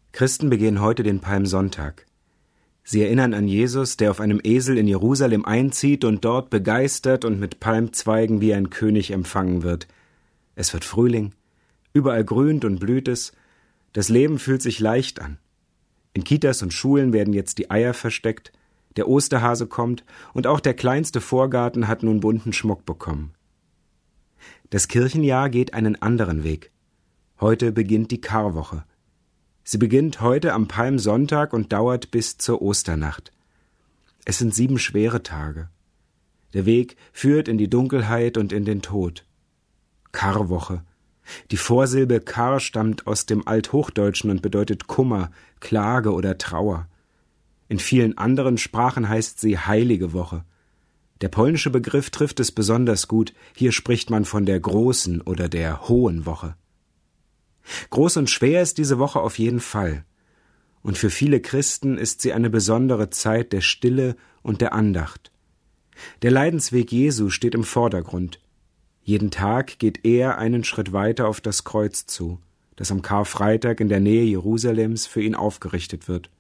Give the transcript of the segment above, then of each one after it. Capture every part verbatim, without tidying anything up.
Christen begehen heute den Palmsonntag. Sie erinnern an Jesus, der auf einem Esel in Jerusalem einzieht und dort begeistert und mit Palmzweigen wie ein König empfangen wird. Es wird Frühling, überall grünt und blüht es, das Leben fühlt sich leicht an. In Kitas und Schulen werden jetzt die Eier versteckt, der Osterhase kommt und auch der kleinste Vorgarten hat nun bunten Schmuck bekommen. Das Kirchenjahr geht einen anderen Weg. Heute beginnt die Karwoche. Sie beginnt heute am Palmsonntag und dauert bis zur Osternacht. Es sind sieben schwere Tage. Der Weg führt in die Dunkelheit und in den Tod. Karwoche. Die Vorsilbe Kar stammt aus dem Althochdeutschen und bedeutet Kummer, Klage oder Trauer. In vielen anderen Sprachen heißt sie Heilige Woche. Der polnische Begriff trifft es besonders gut. Hier spricht man von der großen oder der hohen Woche. Groß und schwer ist diese Woche auf jeden Fall. Und für viele Christen ist sie eine besondere Zeit der Stille und der Andacht. Der Leidensweg Jesu steht im Vordergrund. Jeden Tag geht er einen Schritt weiter auf das Kreuz zu, das am Karfreitag in der Nähe Jerusalems für ihn aufgerichtet wird.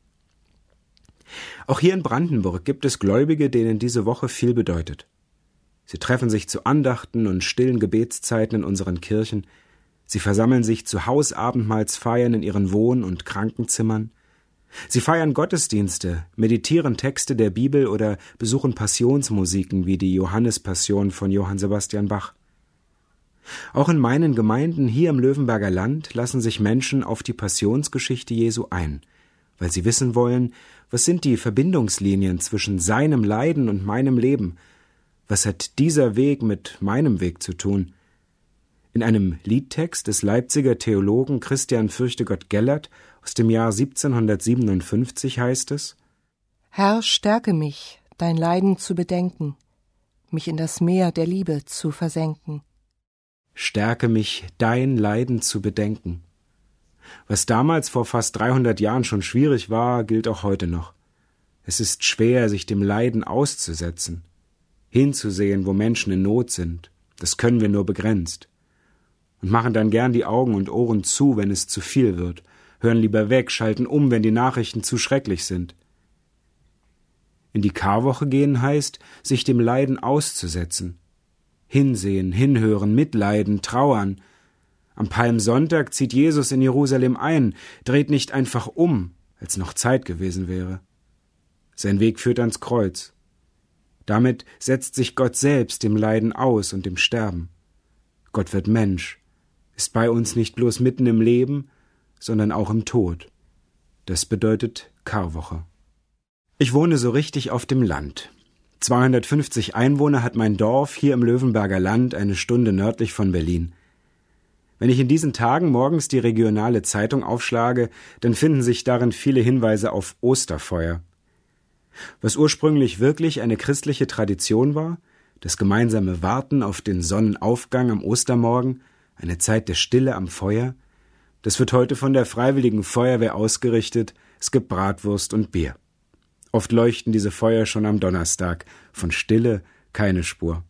Auch hier in Brandenburg gibt es Gläubige, denen diese Woche viel bedeutet. Sie treffen sich zu Andachten und stillen Gebetszeiten in unseren Kirchen. Sie versammeln sich zu Hausabendmahlsfeiern in ihren Wohn- und Krankenzimmern. Sie feiern Gottesdienste, meditieren Texte der Bibel oder besuchen Passionsmusiken wie die Johannespassion von Johann Sebastian Bach. Auch in meinen Gemeinden hier im Löwenberger Land lassen sich Menschen auf die Passionsgeschichte Jesu ein, weil sie wissen wollen, was sind die Verbindungslinien zwischen seinem Leiden und meinem Leben? Was hat dieser Weg mit meinem Weg zu tun? In einem Liedtext des Leipziger Theologen Christian Fürchtegott Gellert aus dem Jahr siebzehnhundertsiebenundfünfzig heißt es: Herr, stärke mich, dein Leiden zu bedenken, mich in das Meer der Liebe zu versenken. Stärke mich, dein Leiden zu bedenken. Was damals vor fast dreihundert Jahren schon schwierig war, gilt auch heute noch. Es ist schwer, sich dem Leiden auszusetzen, hinzusehen, wo Menschen in Not sind. Das können wir nur begrenzt. Und machen dann gern die Augen und Ohren zu, wenn es zu viel wird, hören lieber weg, schalten um, wenn die Nachrichten zu schrecklich sind. In die Karwoche gehen heißt, sich dem Leiden auszusetzen. Hinsehen, hinhören, mitleiden, trauern. Am Palmsonntag zieht Jesus in Jerusalem ein, dreht nicht einfach um, als noch Zeit gewesen wäre. Sein Weg führt ans Kreuz. Damit setzt sich Gott selbst dem Leiden aus und dem Sterben. Gott wird Mensch, ist bei uns nicht bloß mitten im Leben, sondern auch im Tod. Das bedeutet Karwoche. Ich wohne so richtig auf dem Land. zweihundertfünfzig Einwohner hat mein Dorf hier im Löwenberger Land, eine Stunde nördlich von Berlin. Wenn ich in diesen Tagen morgens die regionale Zeitung aufschlage, dann finden sich darin viele Hinweise auf Osterfeuer. Was ursprünglich wirklich eine christliche Tradition war, das gemeinsame Warten auf den Sonnenaufgang am Ostermorgen, eine Zeit der Stille am Feuer, das wird heute von der Freiwilligen Feuerwehr ausgerichtet, es gibt Bratwurst und Bier. Oft leuchten diese Feuer schon am Donnerstag, von Stille keine Spur.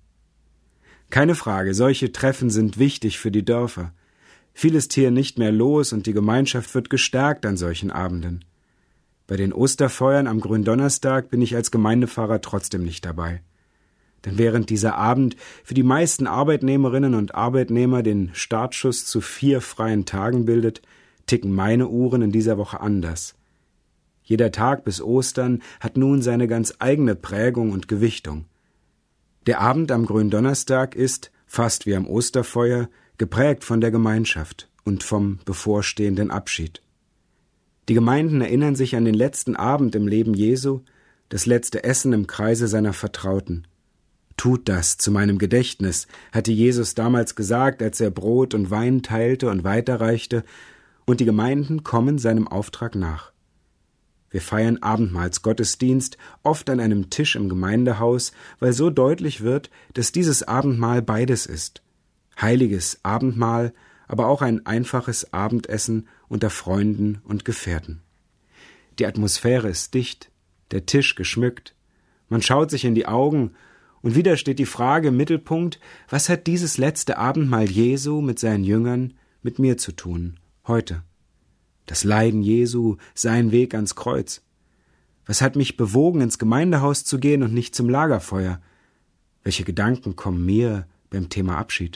Keine Frage, solche Treffen sind wichtig für die Dörfer. Viel ist hier nicht mehr los und die Gemeinschaft wird gestärkt an solchen Abenden. Bei den Osterfeuern am Gründonnerstag bin ich als Gemeindepfarrer trotzdem nicht dabei. Denn während dieser Abend für die meisten Arbeitnehmerinnen und Arbeitnehmer den Startschuss zu vier freien Tagen bildet, ticken meine Uhren in dieser Woche anders. Jeder Tag bis Ostern hat nun seine ganz eigene Prägung und Gewichtung. Der Abend am Gründonnerstag ist, fast wie am Osterfeuer, geprägt von der Gemeinschaft und vom bevorstehenden Abschied. Die Gemeinden erinnern sich an den letzten Abend im Leben Jesu, das letzte Essen im Kreise seiner Vertrauten. »Tut das zu meinem Gedächtnis«, hatte Jesus damals gesagt, als er Brot und Wein teilte und weiterreichte, und die Gemeinden kommen seinem Auftrag nach. Wir feiern Abendmahlsgottesdienst, oft an einem Tisch im Gemeindehaus, weil so deutlich wird, dass dieses Abendmahl beides ist. Heiliges Abendmahl, aber auch ein einfaches Abendessen unter Freunden und Gefährten. Die Atmosphäre ist dicht, der Tisch geschmückt, man schaut sich in die Augen, und wieder steht die Frage im Mittelpunkt, was hat dieses letzte Abendmahl Jesu mit seinen Jüngern, mit mir zu tun, heute? Das Leiden Jesu, sein Weg ans Kreuz. Was hat mich bewogen, ins Gemeindehaus zu gehen und nicht zum Lagerfeuer? Welche Gedanken kommen mir beim Thema Abschied?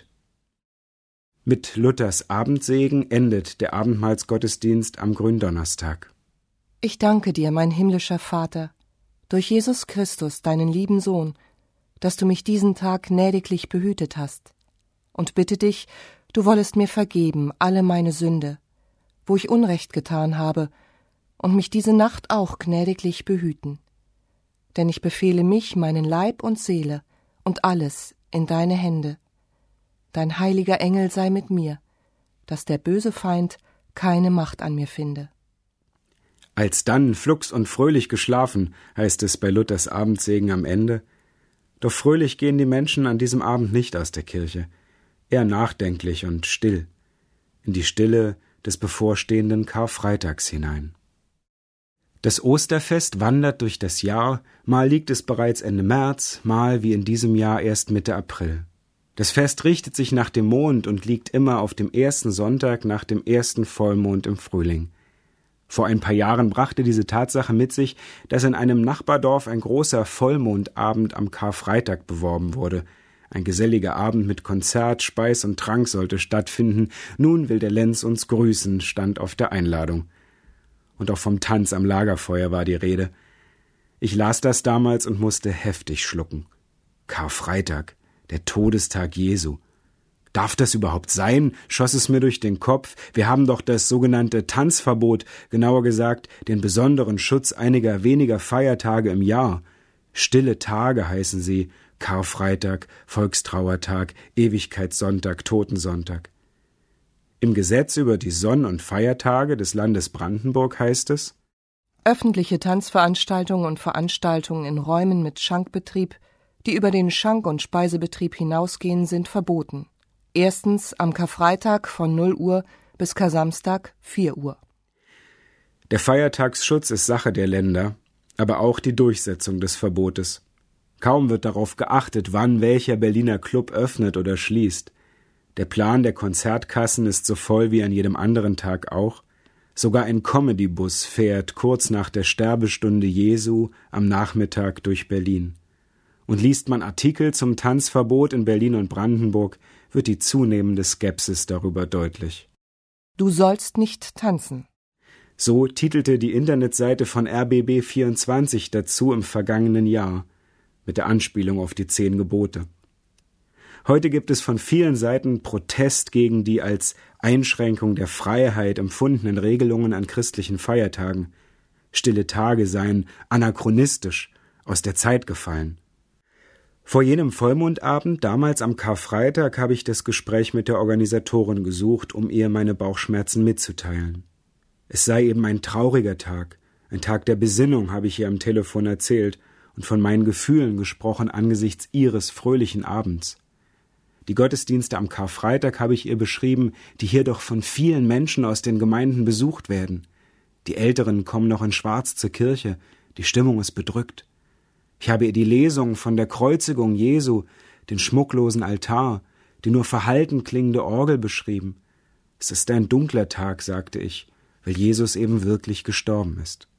Mit Luthers Abendsegen endet der Abendmahlsgottesdienst am Gründonnerstag. Ich danke dir, mein himmlischer Vater, durch Jesus Christus, deinen lieben Sohn, dass du mich diesen Tag gnädiglich behütet hast, und bitte dich, du wollest mir vergeben alle meine Sünde, wo ich Unrecht getan habe, und mich diese Nacht auch gnädiglich behüten. Denn ich befehle mich, meinen Leib und Seele und alles in deine Hände. Dein heiliger Engel sei mit mir, dass der böse Feind keine Macht an mir finde. Alsdann flugs und fröhlich geschlafen, heißt es bei Luthers Abendsegen am Ende. Doch fröhlich gehen die Menschen an diesem Abend nicht aus der Kirche, eher nachdenklich und still, in die Stille des bevorstehenden Karfreitags hinein. Das Osterfest wandert durch das Jahr, mal liegt es bereits Ende März, mal wie in diesem Jahr erst Mitte April. Das Fest richtet sich nach dem Mond und liegt immer auf dem ersten Sonntag nach dem ersten Vollmond im Frühling. Vor ein paar Jahren brachte diese Tatsache mit sich, dass in einem Nachbardorf ein großer Vollmondabend am Karfreitag beworben wurde. Ein geselliger Abend mit Konzert, Speis und Trank sollte stattfinden. Nun will der Lenz uns grüßen, stand auf der Einladung. Und auch vom Tanz am Lagerfeuer war die Rede. Ich las das damals und musste heftig schlucken. Karfreitag, der Todestag Jesu. Darf das überhaupt sein? Schoss es mir durch den Kopf. Wir haben doch das sogenannte Tanzverbot, genauer gesagt den besonderen Schutz einiger weniger Feiertage im Jahr. Stille Tage heißen sie, Karfreitag, Volkstrauertag, Ewigkeitssonntag, Totensonntag. Im Gesetz über die Sonn- und Feiertage des Landes Brandenburg heißt es: Öffentliche Tanzveranstaltungen und Veranstaltungen in Räumen mit Schankbetrieb, die über den Schank- und Speisebetrieb hinausgehen, sind verboten. Erstens am Karfreitag von null Uhr bis Kar-Samstag vier Uhr. Der Feiertagsschutz ist Sache der Länder, aber auch die Durchsetzung des Verbotes. Kaum wird darauf geachtet, wann welcher Berliner Club öffnet oder schließt. Der Plan der Konzertkassen ist so voll wie an jedem anderen Tag auch. Sogar ein Comedybus fährt kurz nach der Sterbestunde Jesu am Nachmittag durch Berlin. Und liest man Artikel zum Tanzverbot in Berlin und Brandenburg, wird die zunehmende Skepsis darüber deutlich. Du sollst nicht tanzen. So titelte die Internetseite von R B B vierundzwanzig dazu im vergangenen Jahr, mit der Anspielung auf die zehn Gebote. Heute gibt es von vielen Seiten Protest gegen die als Einschränkung der Freiheit empfundenen Regelungen an christlichen Feiertagen. Stille Tage seien anachronistisch, aus der Zeit gefallen. Vor jenem Vollmondabend, damals am Karfreitag, habe ich das Gespräch mit der Organisatorin gesucht, um ihr meine Bauchschmerzen mitzuteilen. Es sei eben ein trauriger Tag, ein Tag der Besinnung, habe ich ihr am Telefon erzählt und von meinen Gefühlen gesprochen angesichts ihres fröhlichen Abends. Die Gottesdienste am Karfreitag habe ich ihr beschrieben, die hier doch von vielen Menschen aus den Gemeinden besucht werden. Die Älteren kommen noch in Schwarz zur Kirche, die Stimmung ist bedrückt. Ich habe ihr die Lesung von der Kreuzigung Jesu, den schmucklosen Altar, die nur verhalten klingende Orgel beschrieben. Es ist ein dunkler Tag, sagte ich, weil Jesus eben wirklich gestorben ist.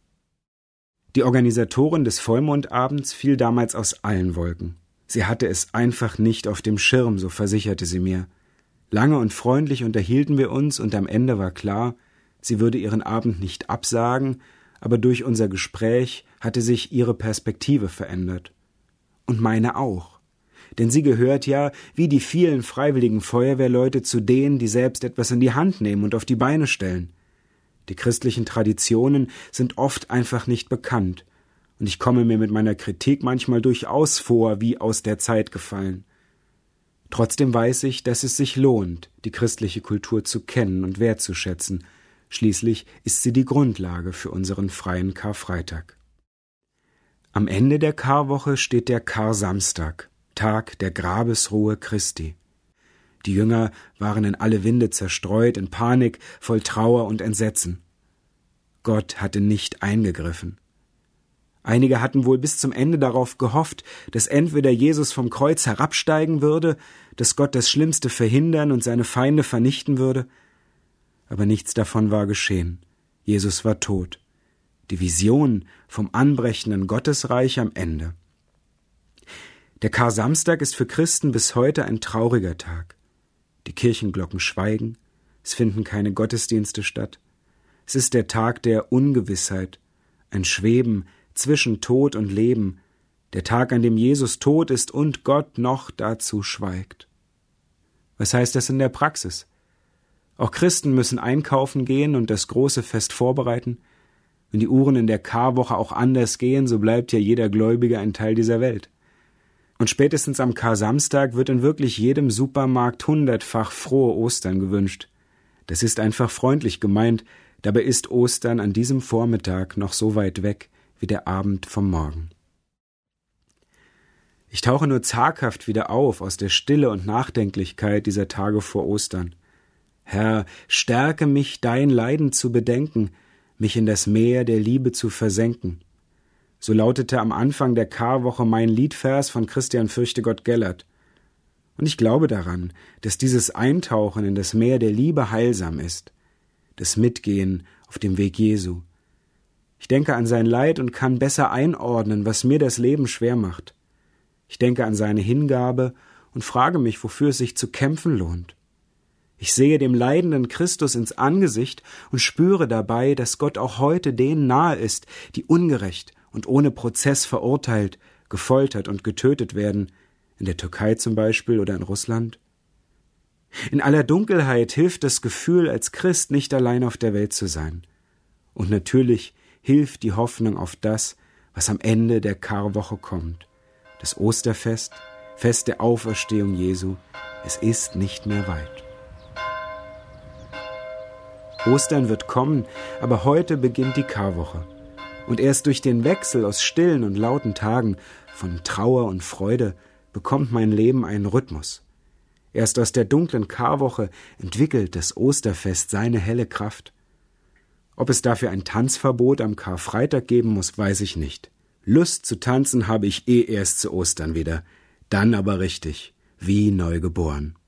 Die Organisatorin des Vollmondabends fiel damals aus allen Wolken. Sie hatte es einfach nicht auf dem Schirm, so versicherte sie mir. Lange und freundlich unterhielten wir uns und am Ende war klar, sie würde ihren Abend nicht absagen, aber durch unser Gespräch hatte sich ihre Perspektive verändert. Und meine auch. Denn sie gehört ja, wie die vielen freiwilligen Feuerwehrleute, zu denen, die selbst etwas in die Hand nehmen und auf die Beine stellen. Die christlichen Traditionen sind oft einfach nicht bekannt, und ich komme mir mit meiner Kritik manchmal durchaus vor, wie aus der Zeit gefallen. Trotzdem weiß ich, dass es sich lohnt, die christliche Kultur zu kennen und wertzuschätzen. Schließlich ist sie die Grundlage für unseren freien Karfreitag. Am Ende der Karwoche steht der Kar-Samstag, Tag der Grabesruhe Christi. Die Jünger waren in alle Winde zerstreut, in Panik, voll Trauer und Entsetzen. Gott hatte nicht eingegriffen. Einige hatten wohl bis zum Ende darauf gehofft, dass entweder Jesus vom Kreuz herabsteigen würde, dass Gott das Schlimmste verhindern und seine Feinde vernichten würde. Aber nichts davon war geschehen. Jesus war tot. Die Vision vom anbrechenden Gottesreich am Ende. Der Karsamstag ist für Christen bis heute ein trauriger Tag. Die Kirchenglocken schweigen, es finden keine Gottesdienste statt. Es ist der Tag der Ungewissheit, ein Schweben zwischen Tod und Leben, der Tag, an dem Jesus tot ist und Gott noch dazu schweigt. Was heißt das in der Praxis? Auch Christen müssen einkaufen gehen und das große Fest vorbereiten. Wenn die Uhren in der Karwoche auch anders gehen, so bleibt ja jeder Gläubige ein Teil dieser Welt. Und spätestens am Karsamstag wird in wirklich jedem Supermarkt hundertfach frohe Ostern gewünscht. Das ist einfach freundlich gemeint, dabei ist Ostern an diesem Vormittag noch so weit weg wie der Abend vom Morgen. Ich tauche nur zaghaft wieder auf aus der Stille und Nachdenklichkeit dieser Tage vor Ostern. Herr, stärke mich, dein Leiden zu bedenken, mich in das Meer der Liebe zu versenken. So lautete am Anfang der Karwoche mein Liedvers von Christian Fürchtegott Gellert. Und ich glaube daran, dass dieses Eintauchen in das Meer der Liebe heilsam ist, das Mitgehen auf dem Weg Jesu. Ich denke an sein Leid und kann besser einordnen, was mir das Leben schwer macht. Ich denke an seine Hingabe und frage mich, wofür es sich zu kämpfen lohnt. Ich sehe dem leidenden Christus ins Angesicht und spüre dabei, dass Gott auch heute denen nahe ist, die ungerecht und ohne Prozess verurteilt, gefoltert und getötet werden, in der Türkei zum Beispiel oder in Russland. In aller Dunkelheit hilft das Gefühl, als Christ nicht allein auf der Welt zu sein. Und natürlich hilft die Hoffnung auf das, was am Ende der Karwoche kommt. Das Osterfest, Fest der Auferstehung Jesu, es ist nicht mehr weit. Ostern wird kommen, aber heute beginnt die Karwoche. Und erst durch den Wechsel aus stillen und lauten Tagen, von Trauer und Freude, bekommt mein Leben einen Rhythmus. Erst aus der dunklen Karwoche entwickelt das Osterfest seine helle Kraft. Ob es dafür ein Tanzverbot am Karfreitag geben muss, weiß ich nicht. Lust zu tanzen habe ich eh erst zu Ostern wieder, dann aber richtig, wie neugeboren.